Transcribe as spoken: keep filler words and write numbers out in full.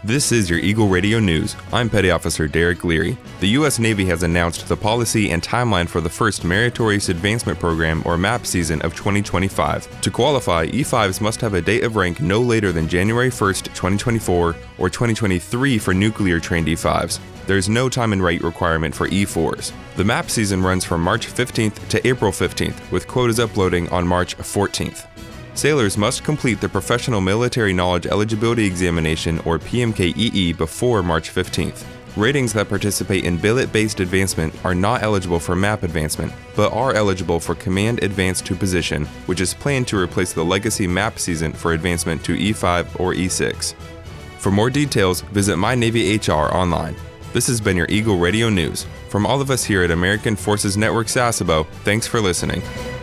This is your Eagle Radio News. I'm Petty Officer Derek Leary. The U S Navy has announced the policy and timeline for the first Meritorious Advancement Program, or MAP, season of twenty twenty-five. To qualify, E fives must have a date of rank no later than January first, twenty twenty-four, or twenty twenty-three for nuclear-trained E fives. There is no time and rate requirement for E fours. The MAP season runs from March fifteenth to April fifteenth, with quotas uploading on March fourteenth. Sailors must complete the Professional Military Knowledge Eligibility Examination, or P M K E E, before March fifteenth. Ratings that participate in billet-based advancement are not eligible for MAP advancement, but are eligible for Command Advance to Position, which is planned to replace the legacy MAP season for advancement to E five or E six. For more details, visit My Navy H R online. This has been your Eagle Radio News. From all of us here at American Forces Network Sasebo, thanks for listening.